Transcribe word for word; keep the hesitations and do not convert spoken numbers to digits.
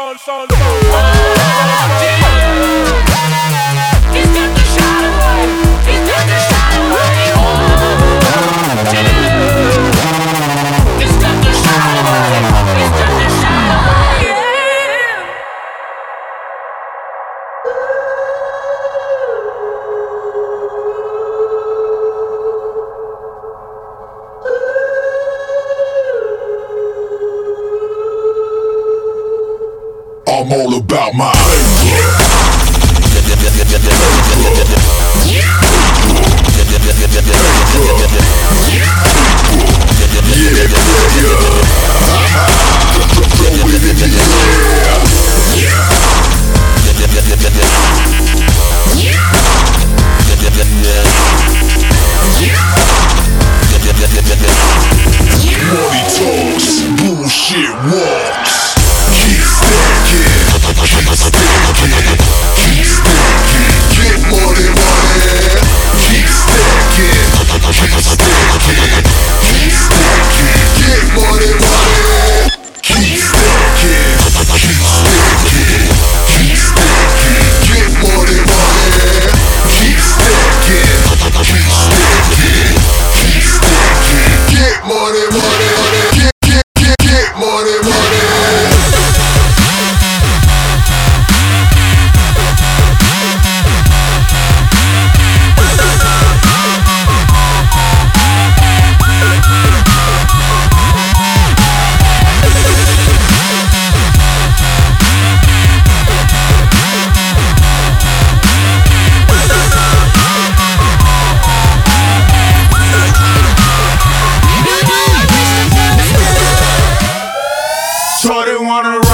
soul, soul, soul. He's got the shot away. He's got the shot away. He's got the shot away. He's got the shot away. I'm all about my money talks, bullshit walks. Keep stacking, keep stacking, keep stacking. Get money, money. Keep stacking, keep stacking, keep stacking. Get money, money. Keep stacking, keep stacking, keep stacking. Get money, money. Keep stacking, keep stacking, keep stacking. Get money, money, money. Get, get, get, get money, money. So they wanna